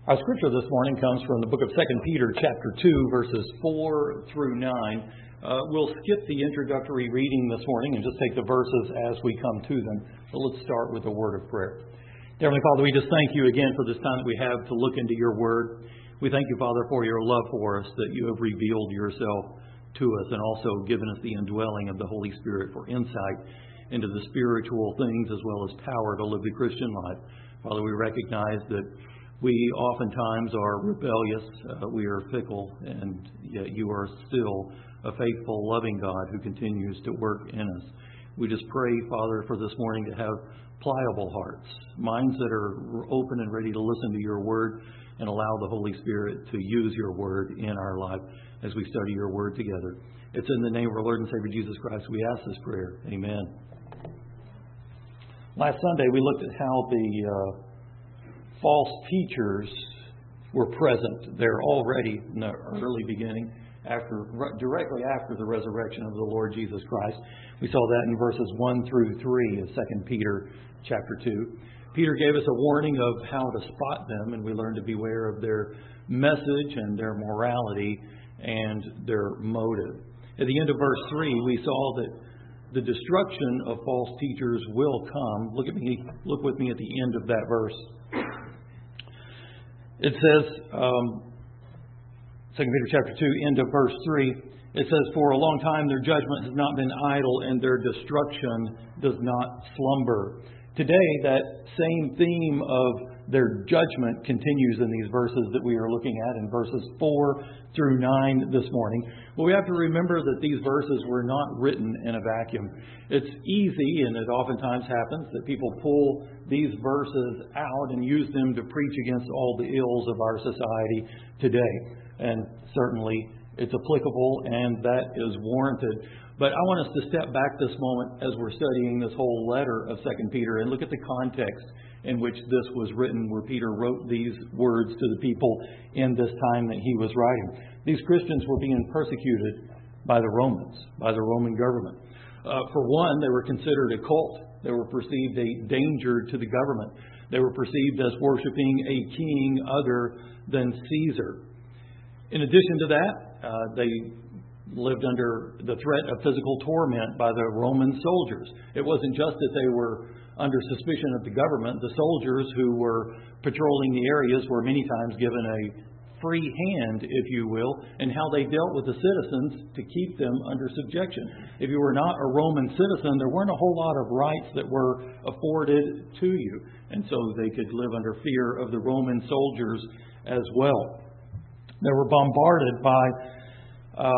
Our scripture this morning comes from the book of 2 Peter chapter 2, verses 4 through 9. We'll skip the introductory reading this morning and just take the verses as we come to them. So let's start with a word of prayer. Heavenly Father, we just thank you again for this time that we have to look into your word. We thank you, Father, for your love for us, that you have revealed yourself to us and also given us the indwelling of the Holy Spirit for insight into the spiritual things as well as power to live the Christian life. Father, we recognize that we oftentimes are rebellious, we are fickle, and yet you are still a faithful, loving God who continues to work in us. We just pray, Father, for this morning to have pliable hearts, minds that are open and ready to listen to your word and allow the Holy Spirit to use your word in our life as we study your word together. It's in the name of our Lord and Savior Jesus Christ we ask this prayer. Amen. Last Sunday we looked at how the false teachers were present there already in the early beginning, directly after the resurrection of the Lord Jesus Christ. We saw that in verses 1 through 3 of 2 Peter chapter 2. Peter gave us a warning of how to spot them, and we learned to beware of their message and their morality and their motive. At the end of verse 3, we saw that the destruction of false teachers will come. Look with me at the end of that verse. It says, 2 Peter chapter 2, end of verse 3, it says, "For a long time their judgment has not been idle, and their destruction does not slumber." Today, that same theme of their judgment continues in these verses that we are looking at in verses 4 through 9 this morning. But we have to remember that these verses were not written in a vacuum. It's easy, and it oftentimes happens, that people pull these verses out and use them to preach against all the ills of our society today. And certainly it's applicable, and that is warranted. But I want us to step back this moment as we're studying this whole letter of 2 Peter and look at the context in which this was written, where Peter wrote these words to the people in this time that he was writing. These Christians were being persecuted by the Romans, by the Roman government. For one, they were considered a cult. They were perceived a danger to the government. They were perceived as worshiping a king other than Caesar. In addition to that, they lived under the threat of physical torment by the Roman soldiers. It wasn't just that they were under suspicion of the government. The soldiers who were patrolling the areas were many times given a free hand, if you will, in how they dealt with the citizens to keep them under subjection. If you were not a Roman citizen, there weren't a whole lot of rights that were afforded to you. And so they could live under fear of the Roman soldiers as well. They were bombarded by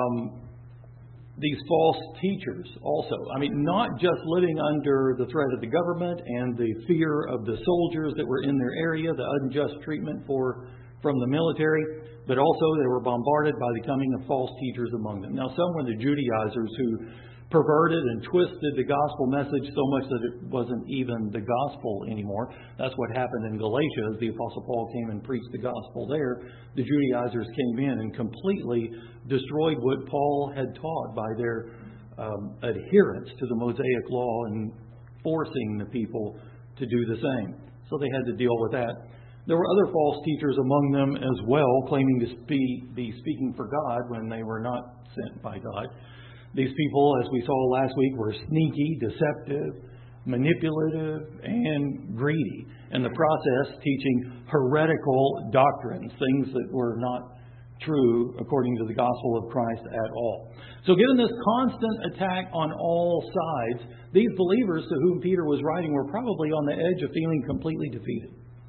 these false teachers also. I mean, not just living under the threat of the government and the fear of the soldiers that were in their area, the unjust treatment from the military, but also they were bombarded by the coming of false teachers among them. Now, some were the Judaizers who perverted and twisted the gospel message so much that it wasn't even the gospel anymore. That's what happened in Galatia as the Apostle Paul came and preached the gospel there. The Judaizers came in and completely destroyed what Paul had taught by their adherence to the Mosaic law and forcing the people to do the same. So they had to deal with that. There were other false teachers among them as well, claiming to be speaking for God when they were not sent by God. These people, as we saw last week, were sneaky, deceptive, manipulative, and greedy. In the process, teaching heretical doctrines, things that were not true according to the gospel of Christ at all. So given this constant attack on all sides, these believers to whom Peter was writing were probably on the edge of feeling completely defeated.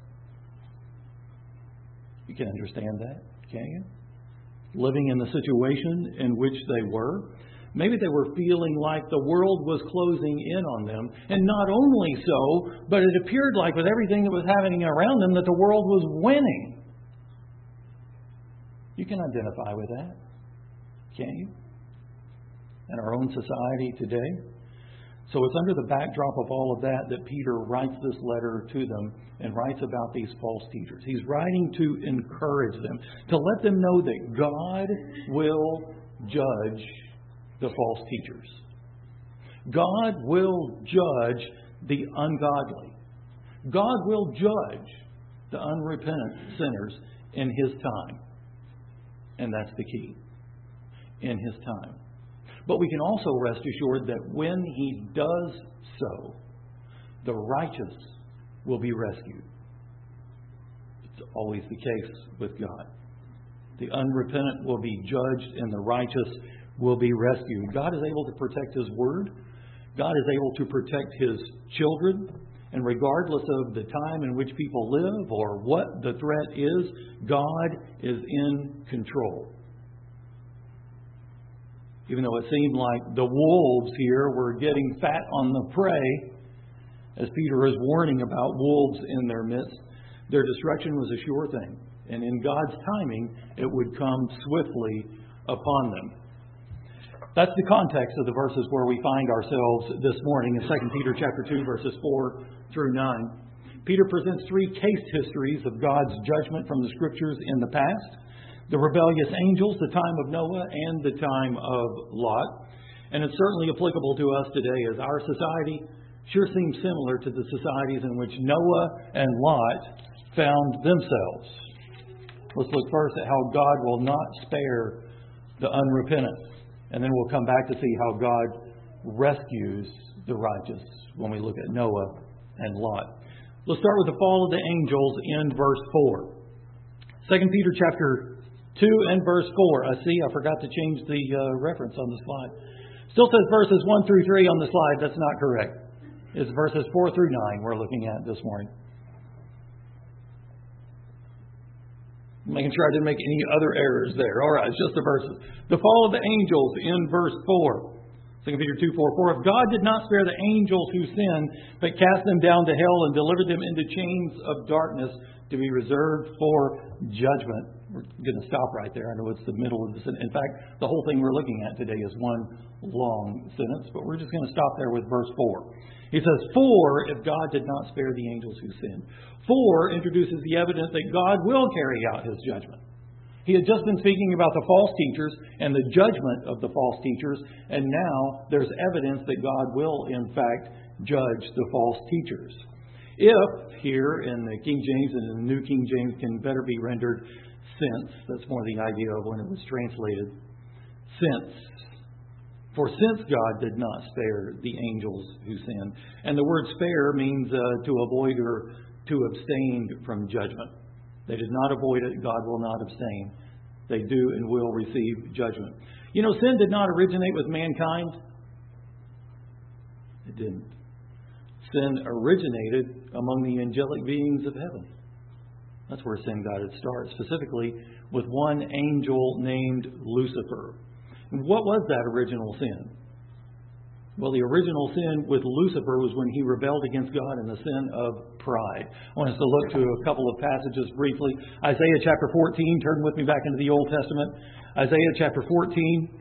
You can understand that, can't you? Living in the situation in which they were. Maybe they were feeling like the world was closing in on them. And not only so, but it appeared like with everything that was happening around them that the world was winning. You can identify with that, can't you? In our own society today. So it's under the backdrop of all of that Peter writes this letter to them and writes about these false teachers. He's writing to encourage them, to let them know that God will judge the false teachers. God will judge the ungodly. God will judge the unrepentant sinners in His time. And that's the key. In His time. But we can also rest assured that when He does so, the righteous will be rescued. It's always the case with God. The unrepentant will be judged and the righteous will be rescued. God is able to protect His Word. God is able to protect His children. And regardless of the time in which people live or what the threat is, God is in control. Even though it seemed like the wolves here were getting fat on the prey, as Peter is warning about wolves in their midst, their destruction was a sure thing. And in God's timing, it would come swiftly upon them. That's the context of the verses where we find ourselves this morning in 2 Peter chapter 2, verses 4 through 9. Peter presents three case histories of God's judgment from the Scriptures in the past: the rebellious angels, the time of Noah, and the time of Lot. And it's certainly applicable to us today, as our society sure seems similar to the societies in which Noah and Lot found themselves. Let's look first at how God will not spare the unrepentant. And then we'll come back to see how God rescues the righteous when we look at Noah and Lot. Let's start with the fall of the angels in verse 4. 2 Peter chapter 2 and verse 4. I forgot to change the reference on the slide. Still says verses 1 through 3 on the slide. That's not correct. It's verses 4 through 9 we're looking at this morning. Making sure I didn't make any other errors there. All right, it's just the verses. The fall of the angels in verse 4. 2 Peter 2, 4. For if God did not spare the angels who sinned, but cast them down to hell and delivered them into chains of darkness to be reserved for judgment. We're going to stop right there. I know it's the middle of the sentence. In fact, the whole thing we're looking at today is one long sentence, but we're just going to stop there with verse 4. He says, for if God did not spare the angels who sinned. 4 introduces the evidence that God will carry out His judgment. He had just been speaking about the false teachers and the judgment of the false teachers, and now there's evidence that God will, in fact, judge the false teachers. If, here in the King James and in the New King James can better be rendered since, that's more the idea of when it was translated, since. For since God did not spare the angels who sinned. And the word spare means to avoid or to abstain from judgment. They did not avoid it. God will not abstain. They do and will receive judgment. You know, sin did not originate with mankind. It didn't. Sin originated among the angelic beings of heaven. That's where sin got its start, specifically with one angel named Lucifer. And what was that original sin? Well, the original sin with Lucifer was when he rebelled against God in the sin of pride. I want us to look to a couple of passages briefly. Isaiah chapter 14, turn with me back into the Old Testament. Isaiah chapter 14.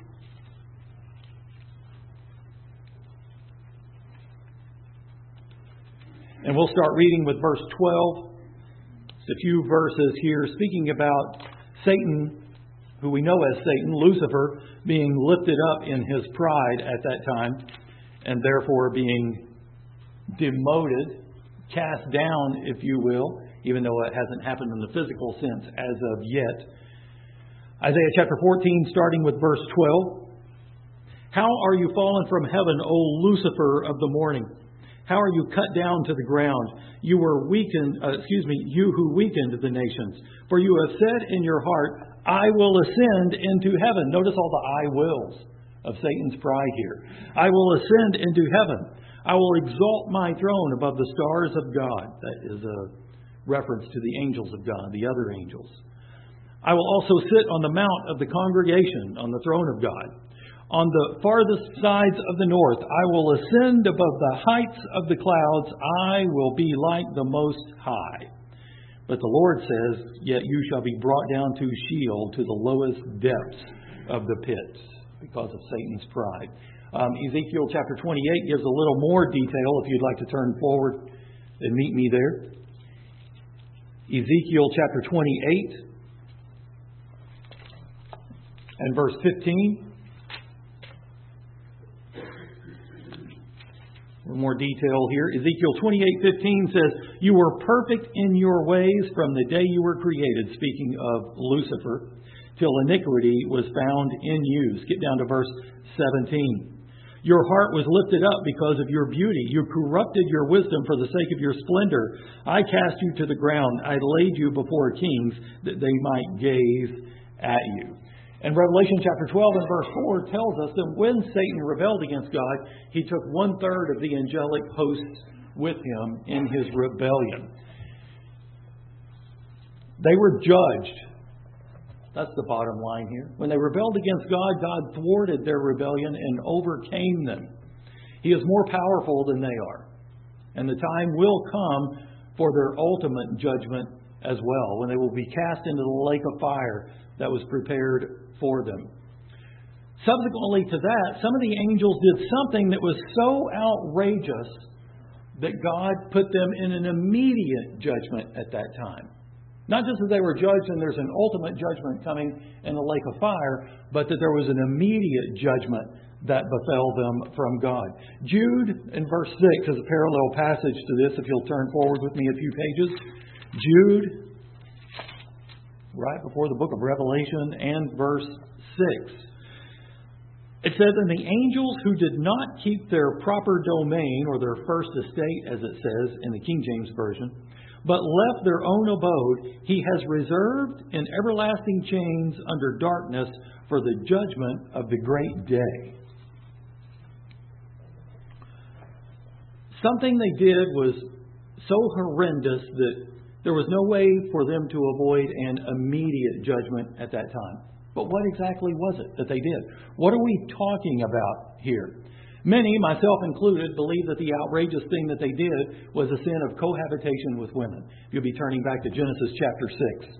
And we'll start reading with verse 12. Just a few verses here speaking about Satan, who we know as Satan, Lucifer, being lifted up in his pride at that time, and therefore being demoted, cast down, if you will, even though it hasn't happened in the physical sense as of yet. Isaiah chapter 14, starting with verse 12. How are you fallen from heaven, O Lucifer of the morning? How are you cut down to the ground? You were weakened, you who weakened the nations. For you have said in your heart, I will ascend into heaven. Notice all the I wills of Satan's pride here. I will ascend into heaven. I will exalt my throne above the stars of God. That is a reference to the angels of God, the other angels. I will also sit on the mount of the congregation, on the throne of God. On the farthest sides of the north, I will ascend above the heights of the clouds. I will be like the Most High. But the Lord says, yet you shall be brought down to Sheol, to the lowest depths of the pit, because of Satan's pride. Ezekiel chapter 28 gives a little more detail, if you'd like to turn forward and meet me there. Ezekiel chapter 28 and verse 15. More detail here. Ezekiel 28:15 says, "You were perfect in your ways from the day you were created," speaking of Lucifer, "till iniquity was found in you." Skip down to verse 17. "Your heart was lifted up because of your beauty. You corrupted your wisdom for the sake of your splendor. I cast you to the ground. I laid you before kings that they might gaze at you." And Revelation chapter 12 and verse 4 tells us that when Satan rebelled against God, he took 1/3 of the angelic hosts with him in his rebellion. They were judged. That's the bottom line here. When they rebelled against God, God thwarted their rebellion and overcame them. He is more powerful than they are. And the time will come for their ultimate judgment as well, when they will be cast into the lake of fire that was prepared for them. Subsequently to that, some of the angels did something that was so outrageous that God put them in an immediate judgment at that time. Not just that they were judged and there's an ultimate judgment coming in the lake of fire, but that there was an immediate judgment that befell them from God. Jude in verse 6 is a parallel passage to this, if you'll turn forward with me a few pages. Jude, right before the book of Revelation, and verse 6. It says, "And the angels who did not keep their proper domain," or their first estate as it says in the King James Version, "but left their own abode, He has reserved in everlasting chains under darkness for the judgment of the great day." Something they did was so horrendous that there was no way for them to avoid an immediate judgment at that time. But what exactly was it that they did? What are we talking about here? Many, myself included, believe that the outrageous thing that they did was a sin of cohabitation with women. You'll be turning back to Genesis chapter 6.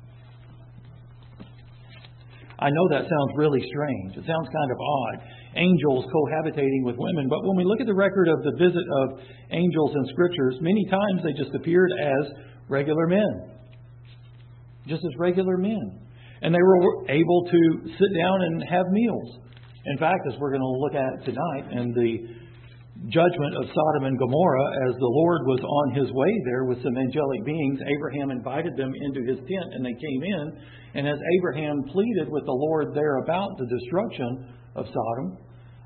I know that sounds really strange. It sounds kind of odd. Angels cohabitating with women. But when we look at the record of the visit of angels in Scriptures, many times they just appeared as regular men. Just as regular men. And they were able to sit down and have meals. In fact, as we're going to look at tonight in the judgment of Sodom and Gomorrah, as the Lord was on His way there with some angelic beings, Abraham invited them into his tent and they came in. And as Abraham pleaded with the Lord there about the destruction of Sodom,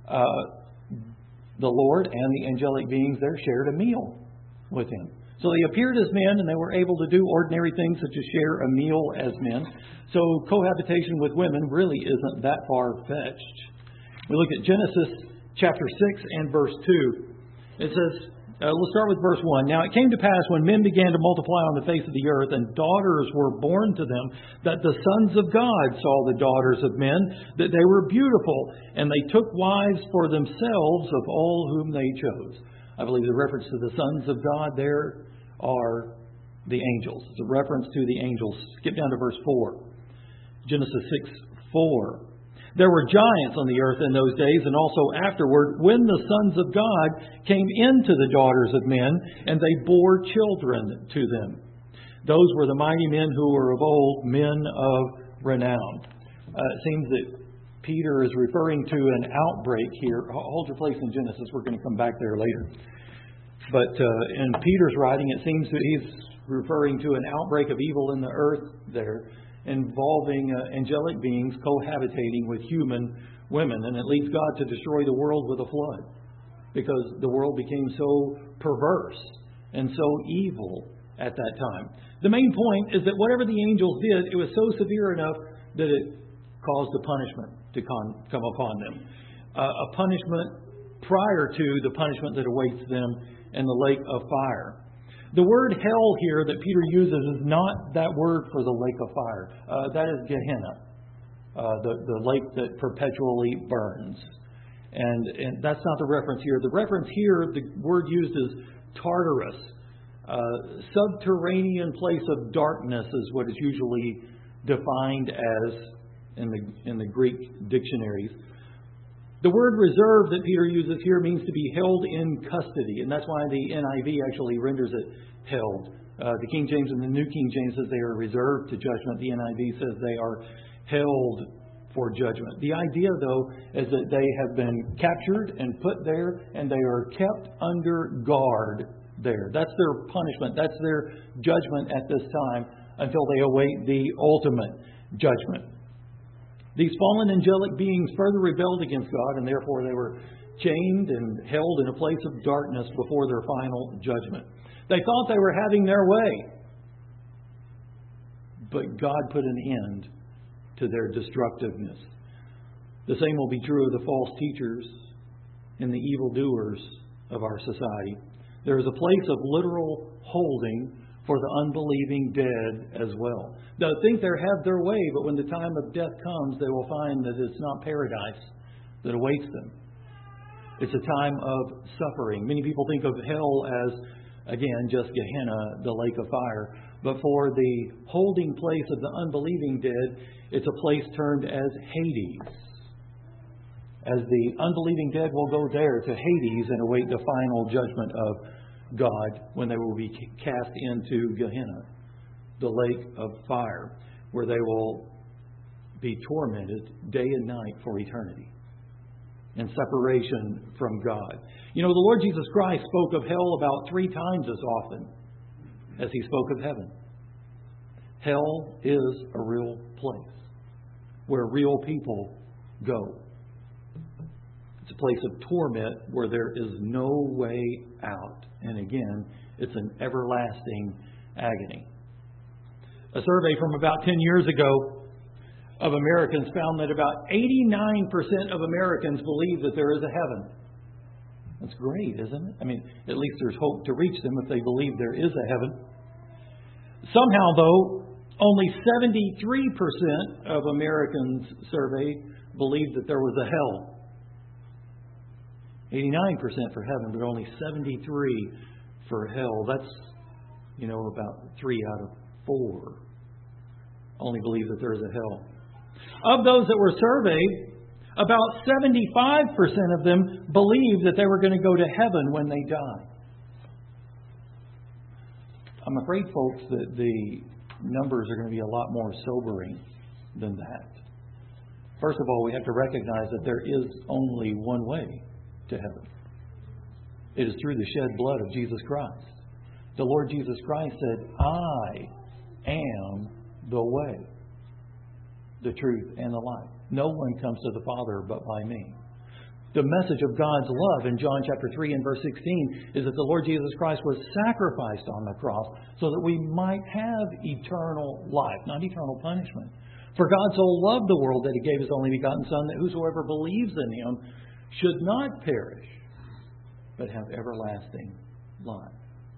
the Lord and the angelic beings there shared a meal with him. So they appeared as men, and they were able to do ordinary things such as share a meal as men. So cohabitation with women really isn't that far-fetched. We look at Genesis chapter 6 and verse 2. It says, let's start with verse 1. "Now it came to pass when men began to multiply on the face of the earth, and daughters were born to them, that the sons of God saw the daughters of men, that they were beautiful, and they took wives for themselves of all whom they chose." I believe the reference to the sons of God there are the angels. It's a reference to the angels. Skip down to verse 4. Genesis 6:4. "There were giants on the earth in those days, and also afterward, when the sons of God came into the daughters of men, and they bore children to them. Those were the mighty men who were of old, men of renown." It seems that Peter is referring to an outbreak here. Hold your place in Genesis. We're going to come back there later. But in Peter's writing, it seems that he's referring to an outbreak of evil in the earth there, involving angelic beings cohabitating with human women. And it leads God to destroy the world with a flood, because the world became so perverse and so evil at that time. The main point is that whatever the angels did, it was so severe enough that it caused a punishment to come upon them. A punishment prior to the punishment that awaits them in the lake of fire. The word hell here that Peter uses is not that word for the lake of fire. That is Gehenna, the lake that perpetually burns. And that's not the reference here. The reference here, the word used is Tartarus. Subterranean place of darkness is what is usually defined as in the Greek dictionaries. The word reserve that Peter uses here means to be held in custody, and that's why the NIV actually renders it held. The King James and the New King James says they are reserved to judgment. The NIV says they are held for judgment. The idea, though, is that they have been captured and put there, and they are kept under guard there. That's their punishment. That's their judgment at this time until they await the ultimate judgment. These fallen angelic beings further rebelled against God, and therefore they were chained and held in a place of darkness before their final judgment. They thought they were having their way, but God put an end to their destructiveness. The same will be true of the false teachers and the evildoers of our society. There is a place of literal holding for the unbelieving dead as well. They'll think they have their way, but when the time of death comes, they will find that it's not paradise that awaits them. It's a time of suffering. Many people think of hell as, again, just Gehenna, the lake of fire. But for the holding place of the unbelieving dead, it's a place termed as Hades. As the unbelieving dead will go there to Hades and await the final judgment of God when they will be cast into Gehenna, the lake of fire, where they will be tormented day and night for eternity in separation from God. You know, the Lord Jesus Christ spoke of hell about 3 times as often as He spoke of heaven. Hell is a real place where real people go. It's a place of torment where there is no way out. And again, it's an everlasting agony. A survey from about 10 years ago of Americans found that about 89% of Americans believe that there is a heaven. That's great, isn't it? I mean, at least there's hope to reach them if they believe there is a heaven. Somehow, though, only 73% of Americans surveyed believed that there was a hell. 89% for heaven, but only 73 for hell. That's, about 3 out of 4 only believe that there is a hell. Of those that were surveyed, about 75% of them believed that they were going to go to heaven when they die. I'm afraid, folks, that the numbers are going to be a lot more sobering than that. First of all, we have to recognize that there is only one way to heaven. It is through the shed blood of Jesus Christ. The Lord Jesus Christ said, "I am the way, the truth, and the life. No one comes to the Father but by me." The message of God's love in John chapter 3 and verse 16 is that the Lord Jesus Christ was sacrificed on the cross so that we might have eternal life, not eternal punishment. For God so loved the world that He gave His only begotten Son, that whosoever believes in Him should not perish, but have everlasting life.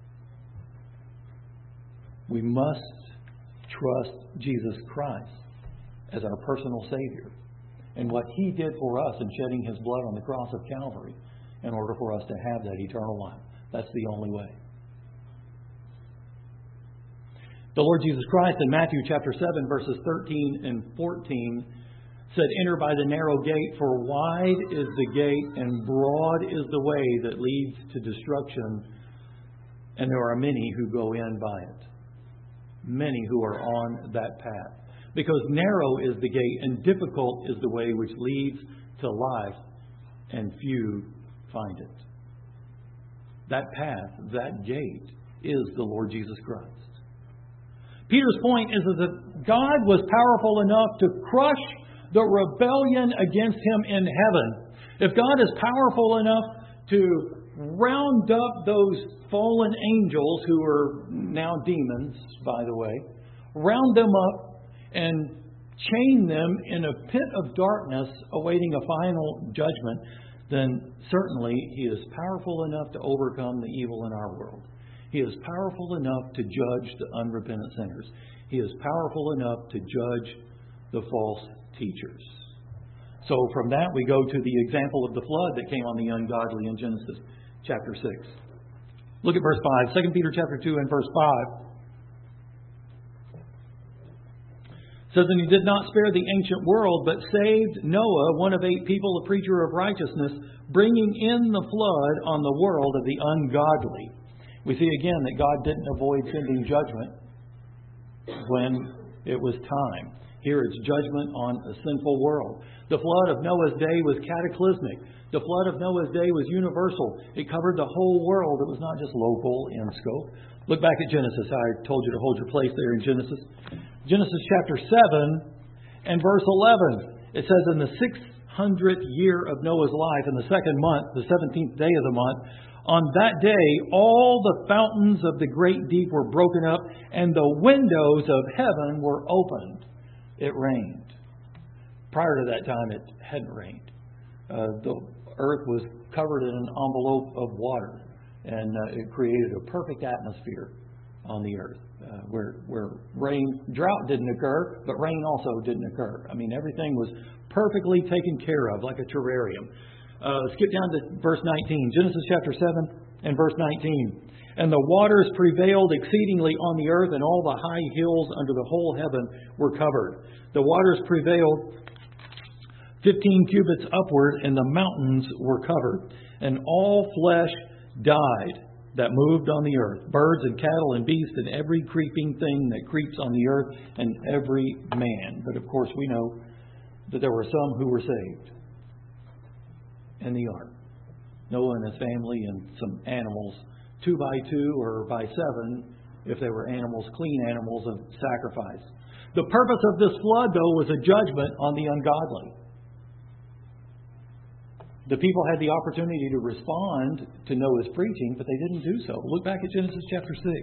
We must trust Jesus Christ as our personal Savior and what He did for us in shedding His blood on the cross of Calvary in order for us to have that eternal life. That's the only way. The Lord Jesus Christ in Matthew chapter 7 verses 13 and 14 said, "Enter by the narrow gate, for wide is the gate and broad is the way that leads to destruction, and there are many who go in by it." Many who are on that path. Because narrow is the gate and difficult is the way which leads to life, and few find it. That path, that gate, is the Lord Jesus Christ. Peter's point is that God was powerful enough to crush the rebellion against Him in heaven. If God is powerful enough to round up those fallen angels, who are now demons, by the way, round them up and chain them in a pit of darkness awaiting a final judgment, then certainly He is powerful enough to overcome the evil in our world. He is powerful enough to judge the unrepentant sinners. He is powerful enough to judge the false teachers. So from that we go to the example of the flood that came on the ungodly in Genesis chapter 6. Look at verse 5. 2 Peter chapter 2 and verse 5. It says, "And He did not spare the ancient world, but saved Noah, one of 8 people, a preacher of righteousness, bringing in the flood on the world of the ungodly." We see again that God didn't avoid sending judgment when it was time. Here it's judgment on a sinful world. The flood of Noah's day was cataclysmic. The flood of Noah's day was universal. It covered the whole world. It was not just local in scope. Look back at Genesis. I told you to hold your place there in Genesis. Genesis chapter 7 and verse 11. It says, in the 600th year of Noah's life, in the second month, the 17th day of the month, on that day, all the fountains of the great deep were broken up, and the windows of heaven were opened. It rained. Prior to that time, it hadn't rained. The earth was covered in an envelope of water, and it created a perfect atmosphere on the earth, where drought didn't occur, but rain also didn't occur. I mean, everything was perfectly taken care of, like a terrarium. Skip down to verse 19, Genesis chapter 7 and verse 19. And the waters prevailed exceedingly on the earth, and all the high hills under the whole heaven were covered. The waters prevailed 15 cubits upward, and the mountains were covered. And all flesh died that moved on the earth, birds and cattle and beasts and every creeping thing that creeps on the earth, and every man. But of course we know that there were some who were saved in the ark. Noah and his family and some animals, 2 by 2 or by 7, if they were animals, clean animals of sacrifice. The purpose of this flood, though, was a judgment on the ungodly. The people had the opportunity to respond to Noah's preaching, but they didn't do so. Look back at Genesis chapter 6.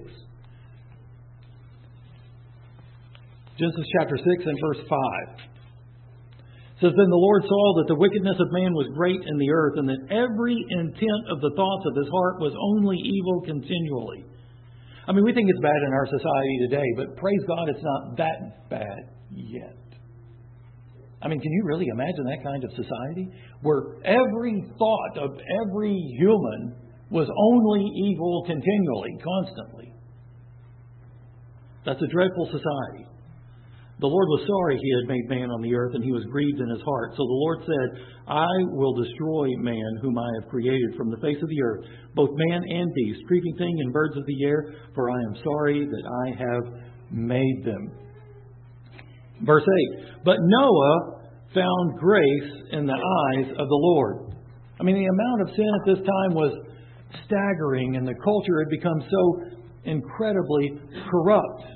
Genesis chapter 6 and verse 5. It says, then the Lord saw that the wickedness of man was great in the earth, and that every intent of the thoughts of his heart was only evil continually. I mean, we think it's bad in our society today, but praise God, it's not that bad yet. I mean, can you really imagine that kind of society where every thought of every human was only evil continually, constantly? That's a dreadful society. The Lord was sorry he had made man on the earth, and he was grieved in his heart. So the Lord said, I will destroy man whom I have created from the face of the earth, both man and beast, creeping thing and birds of the air, for I am sorry that I have made them. Verse 8, but Noah found grace in the eyes of the Lord. I mean, the amount of sin at this time was staggering, and the culture had become so incredibly corrupt.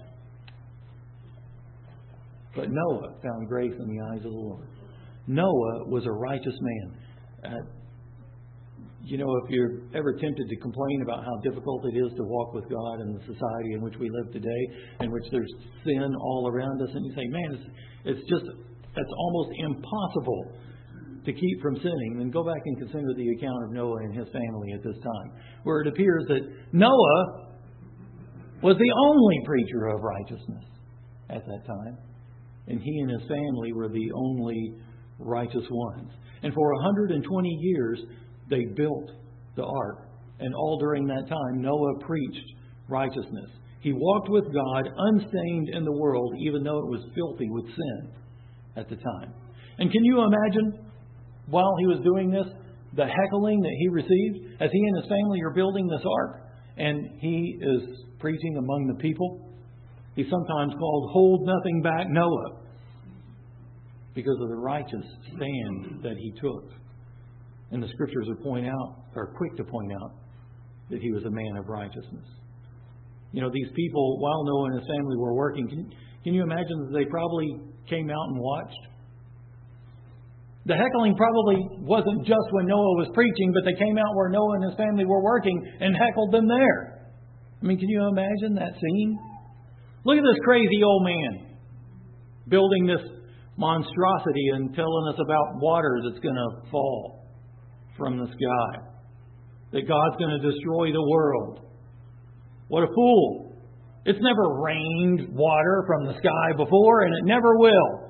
But Noah found grace in the eyes of the Lord. Noah was a righteous man. If you're ever tempted to complain about how difficult it is to walk with God in the society in which we live today, in which there's sin all around us, and you say, man, that's almost impossible to keep from sinning, then go back and consider the account of Noah and his family at this time, where it appears that Noah was the only preacher of righteousness at that time. And he and his family were the only righteous ones. And for 120 years, they built the ark. And all during that time, Noah preached righteousness. He walked with God unstained in the world, even though it was filthy with sin at the time. And can you imagine, while he was doing this, the heckling that he received as he and his family are building this ark, and he is preaching among the people? He's sometimes called Hold Nothing Back Noah because of the righteous stand that he took. And the scriptures are quick to point out that he was a man of righteousness. These people, while Noah and his family were working, can you imagine that they probably came out and watched? The heckling probably wasn't just when Noah was preaching, but they came out where Noah and his family were working and heckled them there. I mean, can you imagine that scene? Look at this crazy old man building this monstrosity and telling us about water that's going to fall from the sky. That God's going to destroy the world. What a fool. It's never rained water from the sky before, and it never will.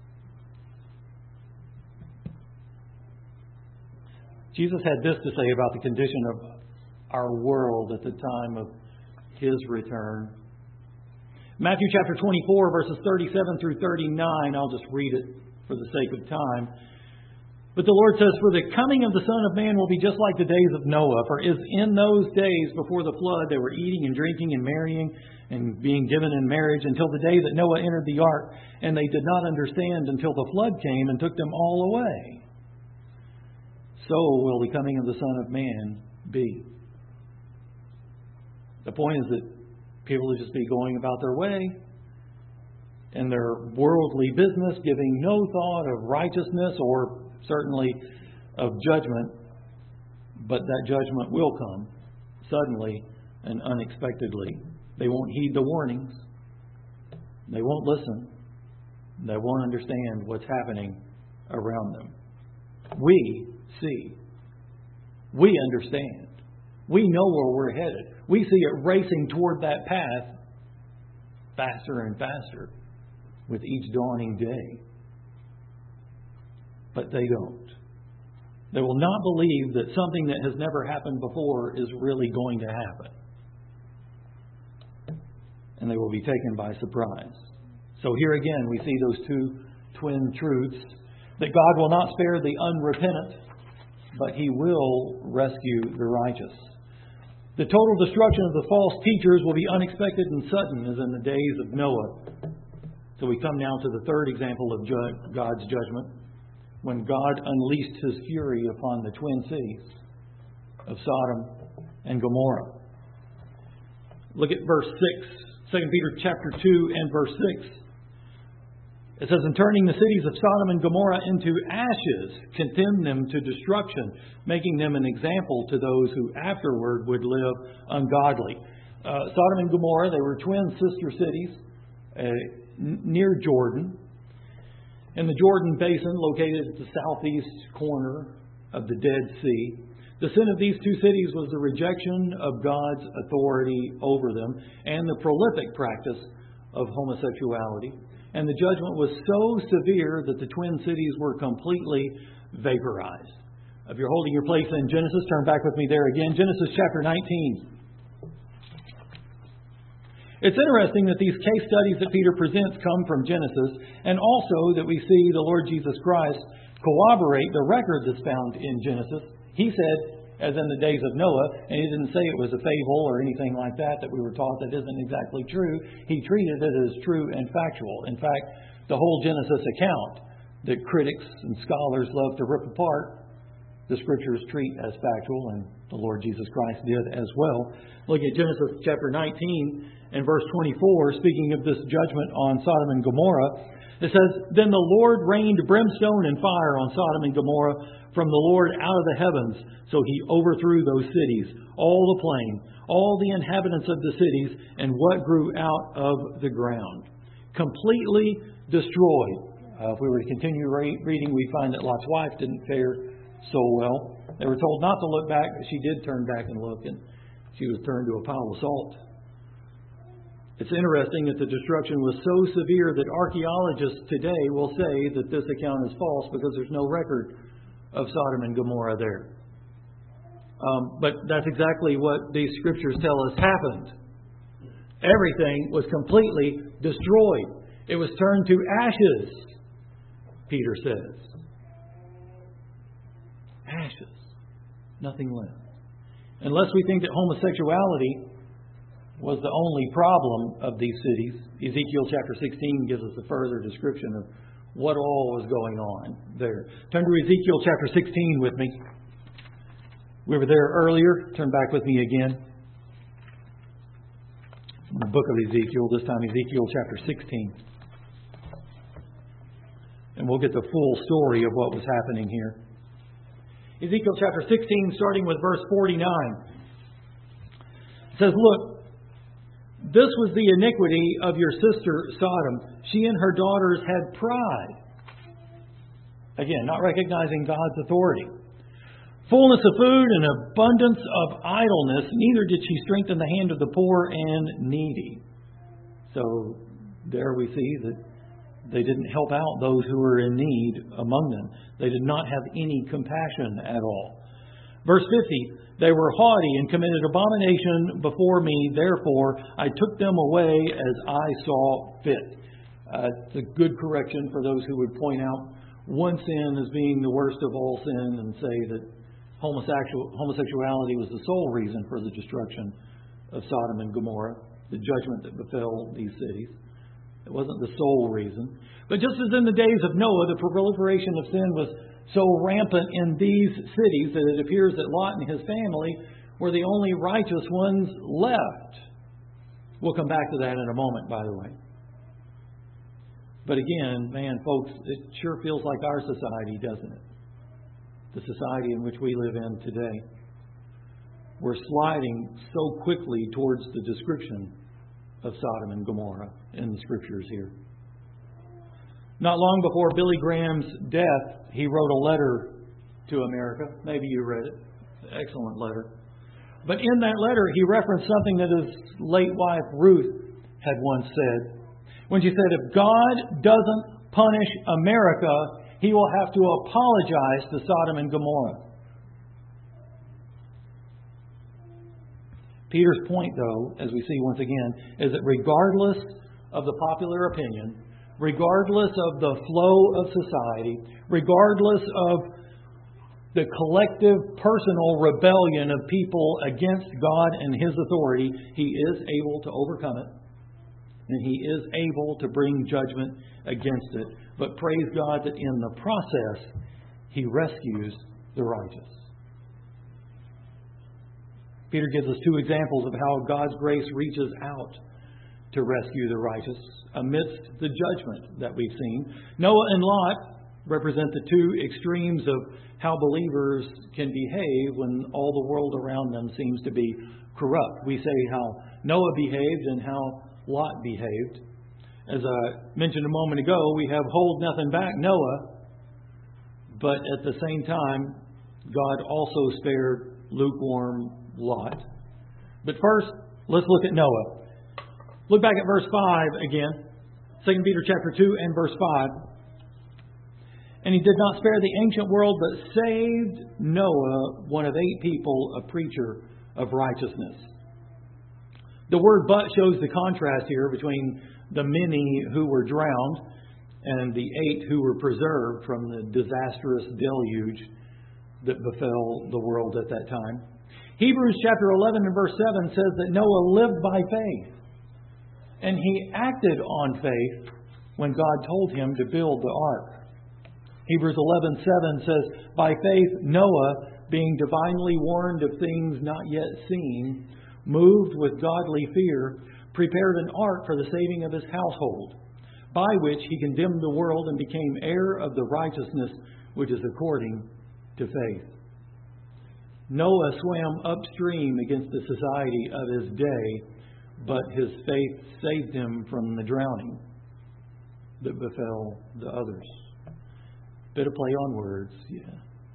Jesus had this to say about the condition of our world at the time of His return. Matthew chapter 24, verses 37 through 39. I'll just read it for the sake of time. But the Lord says, for the coming of the Son of Man will be just like the days of Noah. For as in those days before the flood, they were eating and drinking and marrying and being given in marriage until the day that Noah entered the ark. And they did not understand until the flood came and took them all away. So will the coming of the Son of Man be. The point is that people will just be going about their way in their worldly business, giving no thought of righteousness or certainly of judgment. But that judgment will come suddenly and unexpectedly. They won't heed the warnings. They won't listen. They won't understand what's happening around them. We see. We understand. We know where we're headed. We see it racing toward that path faster and faster with each dawning day. But they don't. They will not believe that something that has never happened before is really going to happen. And they will be taken by surprise. So here again we see those two twin truths. That God will not spare the unrepentant, but He will rescue the righteous. The total destruction of the false teachers will be unexpected and sudden as in the days of Noah. So we come now to the third example of God's judgment, when God unleashed His fury upon the twin cities of Sodom and Gomorrah. Look at verse 6, 2 Peter chapter 2 and verse 6. It says, in turning the cities of Sodom and Gomorrah into ashes, condemned them to destruction, making them an example to those who afterward would live ungodly. Sodom and Gomorrah, they were twin sister cities near Jordan. In the Jordan Basin, located at the southeast corner of the Dead Sea. The sin of these two cities was the rejection of God's authority over them and the prolific practice of homosexuality. And the judgment was so severe that the twin cities were completely vaporized. If you're holding your place in Genesis, turn back with me there again. Genesis chapter 19. It's interesting that these case studies that Peter presents come from Genesis, and also that we see the Lord Jesus Christ corroborate the record that's found in Genesis. He said, as in the days of Noah, and He didn't say it was a fable or anything like that we were taught that isn't exactly true. He treated it as true and factual. In fact, the whole Genesis account that critics and scholars love to rip apart, the Scriptures treat as factual, and the Lord Jesus Christ did as well. Look at Genesis chapter 19 and verse 24, speaking of this judgment on Sodom and Gomorrah. It says, then the Lord rained brimstone and fire on Sodom and Gomorrah from the Lord out of the heavens. So He overthrew those cities, all the plain, all the inhabitants of the cities, and what grew out of the ground. Completely destroyed. If we were to continue reading, we find that Lot's wife didn't fare so well. They were told not to look back, but she did turn back and look, and she was turned to a pile of salt. It's interesting that the destruction was so severe that archaeologists today will say that this account is false because there's no record of Sodom and Gomorrah there. But that's exactly what these Scriptures tell us happened. Everything was completely destroyed. It was turned to ashes, Peter says. Ashes. Nothing left. Unless we think that homosexuality was the only problem of these cities, Ezekiel chapter 16 gives us a further description of what all was going on there. Turn to Ezekiel chapter 16 with me. We were there earlier. Turn back with me again. The book of Ezekiel, this time Ezekiel chapter 16. And we'll get the full story of what was happening here. Ezekiel chapter 16, starting with verse 49. It says, look, this was the iniquity of your sister Sodom. She and her daughters had pride. Again, not recognizing God's authority. Fullness of food and abundance of idleness. Neither did she strengthen the hand of the poor and needy. So there we see that they didn't help out those who were in need among them. They did not have any compassion at all. Verse 50, they were haughty and committed abomination before me. Therefore, I took them away as I saw fit. It's a good correction for those who would point out one sin as being the worst of all sin and say that homosexuality was the sole reason for the destruction of Sodom and Gomorrah, the judgment that befell these cities. It wasn't the sole reason. But just as in the days of Noah, the proliferation of sin was so rampant in these cities that it appears that Lot and his family were the only righteous ones left. We'll come back to that in a moment, by the way. But again, man, folks, it sure feels like our society, doesn't it? The society in which we live in today. We're sliding so quickly towards the description of Sodom and Gomorrah in the Scriptures here. Not long before Billy Graham's death, he wrote a letter to America. Maybe you read it. Excellent letter. But in that letter, he referenced something that his late wife Ruth had once said. When she said, if God doesn't punish America, He will have to apologize to Sodom and Gomorrah. Peter's point, though, as we see once again, is that regardless of the popular opinion, regardless of the flow of society, regardless of the collective personal rebellion of people against God and His authority, He is able to overcome it. And He is able to bring judgment against it. But praise God that in the process, He rescues the righteous. Peter gives us two examples of how God's grace reaches out to rescue the righteous amidst the judgment that we've seen. Noah and Lot represent the two extremes of how believers can behave when all the world around them seems to be corrupt. We say how Noah behaved and how Lot behaved. As I mentioned a moment ago, we have hold nothing back Noah, but at the same time, God also spared lukewarm Lot. But first, let's look at Noah. Look back at verse 5 again. 2 Peter chapter 2 and verse 5. And He did not spare the ancient world, but saved Noah, one of 8 people, a preacher of righteousness. The word but shows the contrast here between the many who were drowned and the 8 who were preserved from the disastrous deluge that befell the world at that time. Hebrews chapter 11 and verse 7 says that Noah lived by faith. And he acted on faith when God told him to build the ark. Hebrews 11:7 says, by faith Noah, being divinely warned of things not yet seen, moved with godly fear, prepared an ark for the saving of his household, by which he condemned the world and became heir of the righteousness which is according to faith. Noah swam upstream against the society of his day, but his faith saved him from the drowning that befell the others. Bit of play on words, yeah.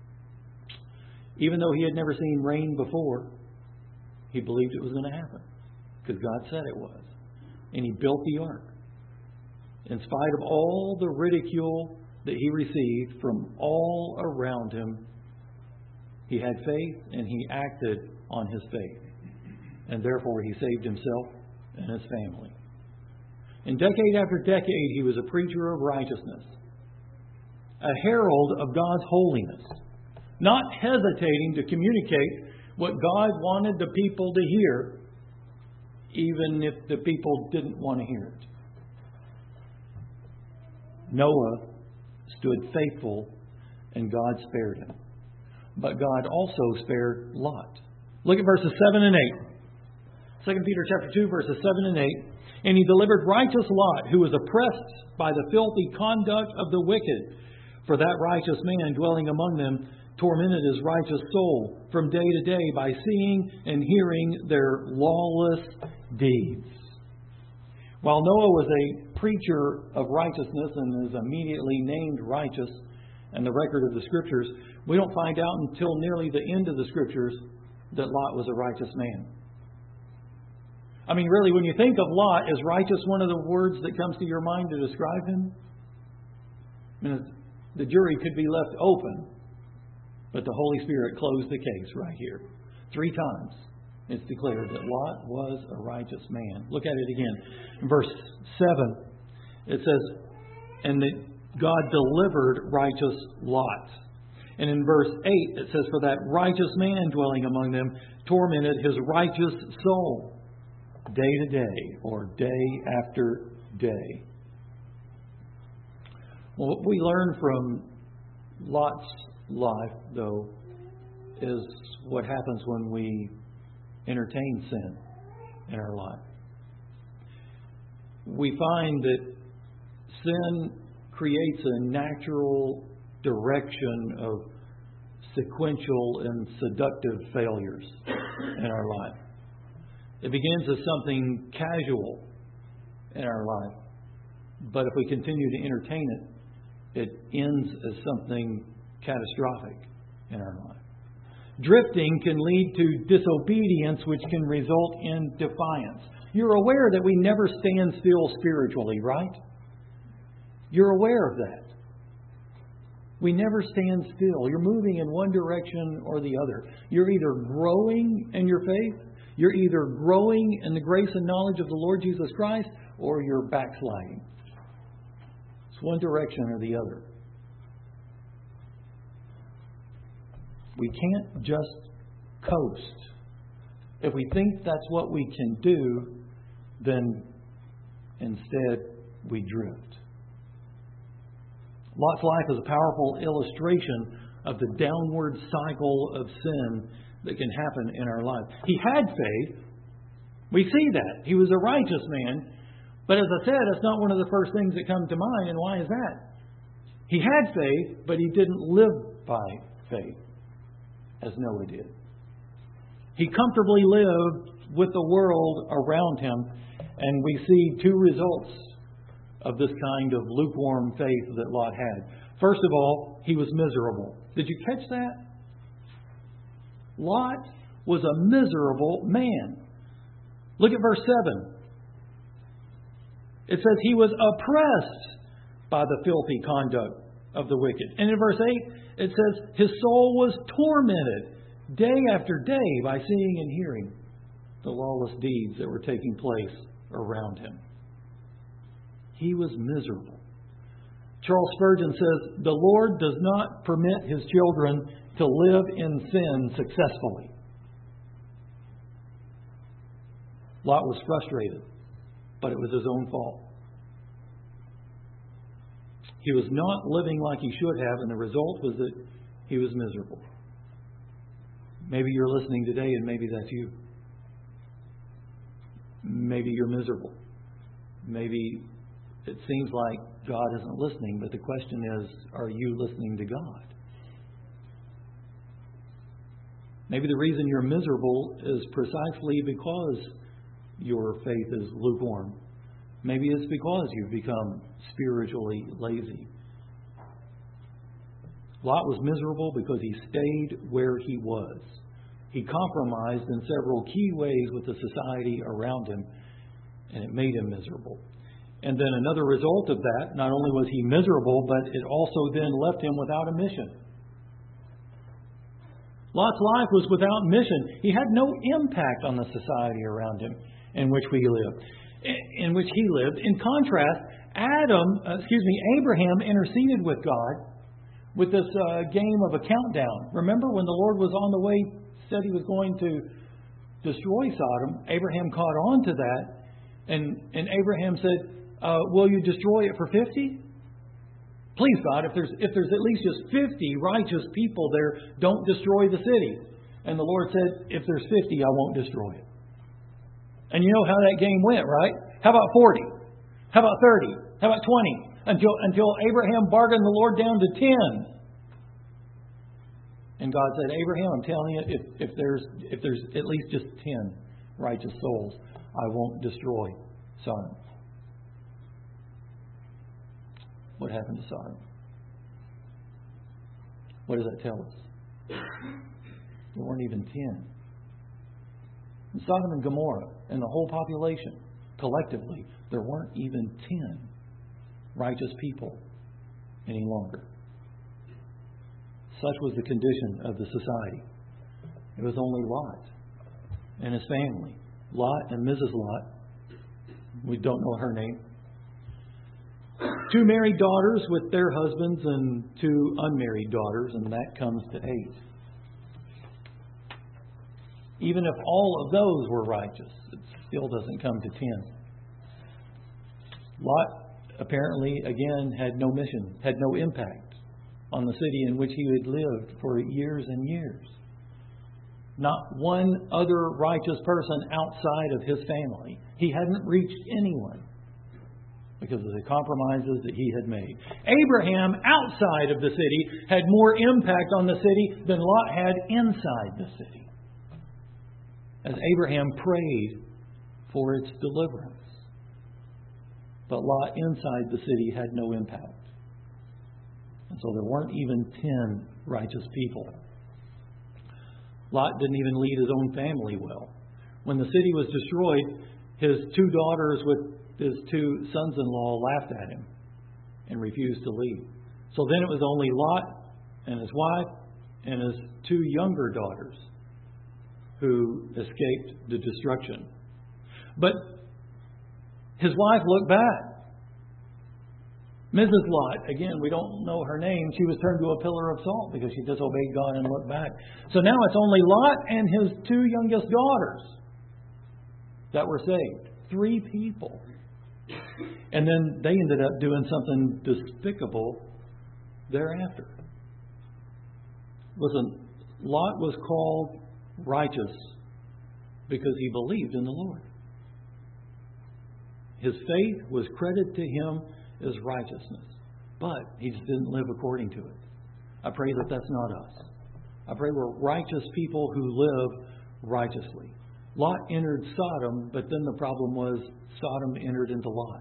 Even though he had never seen rain before, he believed it was going to happen because God said it was. And he built the ark. In spite of all the ridicule that he received from all around him, he had faith and he acted on his faith. And therefore he saved himself and his family. And decade after decade, he was a preacher of righteousness, a herald of God's holiness, not hesitating to communicate what God wanted the people to hear, even if the people didn't want to hear it. Noah stood faithful and God spared him. But God also spared Lot. Look at verses 7 and 8. 2 Peter chapter 2, verses 7 and 8. And He delivered righteous Lot, who was oppressed by the filthy conduct of the wicked. For that righteous man dwelling among them tormented his righteous soul from day to day by seeing and hearing their lawless deeds. While Noah was a preacher of righteousness and is immediately named righteous in the record of the Scriptures, we don't find out until nearly the end of the Scriptures that Lot was a righteous man. I mean, really, when you think of Lot, is righteous one of the words that comes to your mind to describe him? I mean, the jury could be left open, but the Holy Spirit closed the case right here. 3 times it's declared that Lot was a righteous man. Look at it again. In verse 7, it says, and God delivered righteous Lot. And in verse 8 it says, "For that righteous man dwelling among them tormented his righteous soul day to day," or day after day. Well, what we learn from Lot's life, though, is what happens when we entertain sin in our life. We find that sin creates a natural direction of sequential and seductive failures in our life. It begins as something casual in our life, but if we continue to entertain it, it ends as something catastrophic in our life. Drifting can lead to disobedience, which can result in defiance. You're aware that we never stand still spiritually, right? You're aware of that. We never stand still. You're moving in one direction or the other. You're either growing in your faith, you're either growing in the grace and knowledge of the Lord Jesus Christ, or you're backsliding. It's one direction or the other. We can't just coast. If we think that's what we can do, then instead we drift. Lot's life is a powerful illustration of the downward cycle of sin that can happen in our life. He had faith. We see that. He was a righteous man. But as I said, that's not one of the first things that come to mind. And why is that? He had faith, but he didn't live by faith, as Noah did. He comfortably lived with the world around him. And we see two results of this kind of lukewarm faith that Lot had. First of all, he was miserable. Did you catch that? Lot was a miserable man. Look at verse 7. It says he was oppressed by the filthy conduct of the wicked. And in verse 8, it says his soul was tormented day after day by seeing and hearing the lawless deeds that were taking place around him. He was miserable. Charles Spurgeon says, "The Lord does not permit His children to live in sin successfully." Lot was frustrated, but it was his own fault. He was not living like he should have, and the result was that he was miserable. Maybe you're listening today, and maybe that's you. Maybe you're miserable. Maybe it seems like God isn't listening, but the question is, are you listening to God? Maybe the reason you're miserable is precisely because your faith is lukewarm. Maybe it's because you've become spiritually lazy. Lot was miserable because he stayed where he was. He compromised in several key ways with the society around him, and it made him miserable. And then another result of that, not only was he miserable, but it also then left him without a mission. Lot's life was without mission. He had no impact on the society around him in which he lived. In contrast, Abraham interceded with God with this game of a countdown. Remember when the Lord was on the way, said he was going to destroy Sodom? Abraham caught on to that, and Abraham said, will you destroy it for 50? Please, God, if there's at least just 50 righteous people there, don't destroy the city. And the Lord said, if there's 50, I won't destroy it. And you know how that game went, right? How about 40? How about 30? How about 20? Until Abraham bargained the Lord down to 10. And God said, Abraham, I'm telling you, if there's at least just 10 righteous souls, I won't destroy Sodom. What happened to Sodom? What does that tell us? There weren't even 10. In Sodom and Gomorrah and the whole population, collectively, there weren't even 10 righteous people any longer. Such was the condition of the society. It was only Lot and his family. Lot and Mrs. Lot. We don't know her name. 2 married daughters with their husbands and 2 unmarried daughters, and that comes to 8. Even if all of those were righteous, it still doesn't come to 10. Lot apparently, again, had no mission, had no impact on the city in which he had lived for years and years. Not one other righteous person outside of his family. He hadn't reached anyone because of the compromises that he had made. Abraham, outside of the city, had more impact on the city than Lot had inside the city, as Abraham prayed for its deliverance. But Lot inside the city had no impact. And so there weren't even 10 righteous people. Lot didn't even lead his own family well. When the city was destroyed, his 2 daughters with his 2 sons-in-law laughed at him and refused to leave. So then it was only Lot and his wife and his 2 younger daughters who escaped the destruction. But his wife looked back. Mrs. Lot, again, we don't know her name. She was turned to a pillar of salt because she disobeyed God and looked back. So now it's only Lot and his 2 youngest daughters that were saved. 3 people. And then they ended up doing something despicable thereafter. Listen, Lot was called righteous because he believed in the Lord. His faith was credited to him as righteousness, but he just didn't live according to it. I pray that that's not us. I pray we're righteous people who live righteously. Lot entered Sodom, but then the problem was Sodom entered into Lot.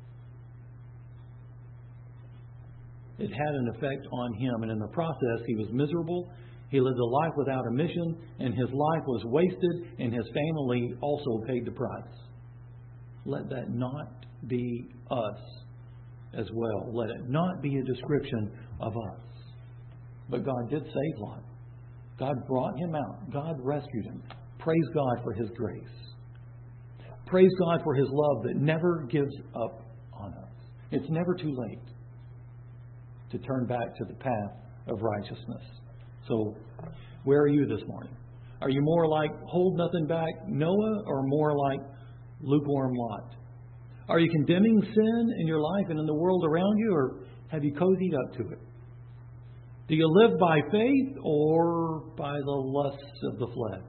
It had an effect on him, and in the process he was miserable. He lived a life without a mission, and his life was wasted, and his family also paid the price. Let that not be us as well. Let it not be a description of us. But God did save Lot. God brought him out. God rescued him. Praise God for His grace. Praise God for His love that never gives up on us. It's never too late to turn back to the path of righteousness. So, where are you this morning? Are you more like hold nothing back Noah, or more like lukewarm Lot? Are you condemning sin in your life and in the world around you, or have you cozied up to it? Do you live by faith or by the lusts of the flesh?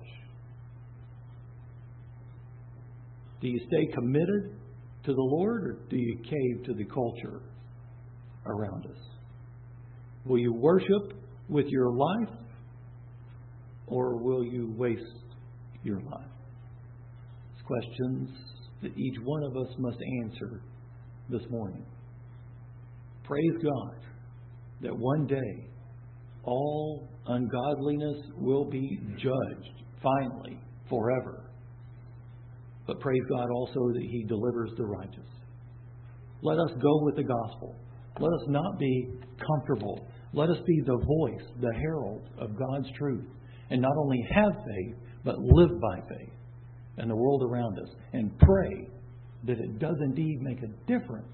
Do you stay committed to the Lord, or do you cave to the culture around us? Will you worship with your life, or will you waste your life? It's questions that each one of us must answer this morning. Praise God that one day all ungodliness will be judged finally, forever. But praise God also that He delivers the righteous. Let us go with the gospel. Let us not be comfortable. Let us be the voice, the herald of God's truth. And not only have faith, but live by faith in the world around us. And pray that it does indeed make a difference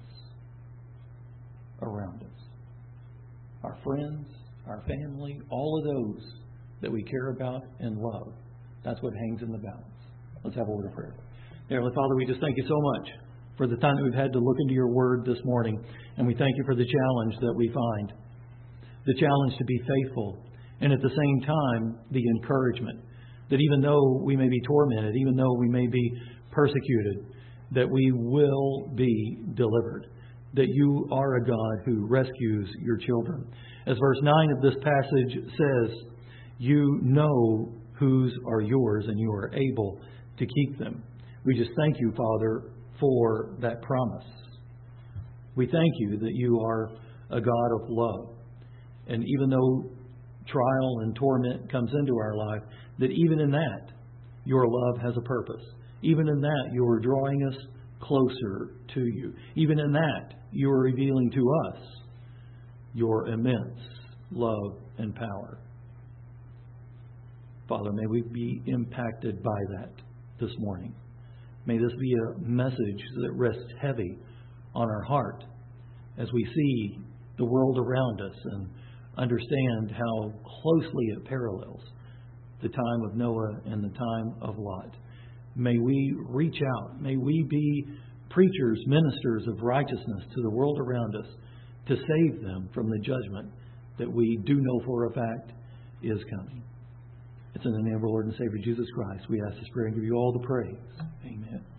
around us. Our friends, our family, all of those that we care about and love. That's what hangs in the balance. Let's have a word of prayer. Heavenly Father, we just thank You so much for the time that we've had to look into Your Word this morning. And we thank You for the challenge that we find. The challenge to be faithful. And at the same time, the encouragement that even though we may be tormented, even though we may be persecuted, that we will be delivered. That You are a God who rescues Your children. As verse 9 of this passage says, You know whose are Yours and You are able to keep them. We just thank You, Father, for that promise. We thank You that You are a God of love. And even though trial and torment comes into our life, that even in that, Your love has a purpose. Even in that, You are drawing us closer to You. Even in that, You are revealing to us Your immense love and power. Father, may we be impacted by that this morning. May this be a message that rests heavy on our heart as we see the world around us and understand how closely it parallels the time of Noah and the time of Lot. May we reach out. May we be preachers, ministers of righteousness to the world around us to save them from the judgment that we do know for a fact is coming. It's in the name of our Lord and Savior Jesus Christ we ask this prayer and give you all the praise. Amen.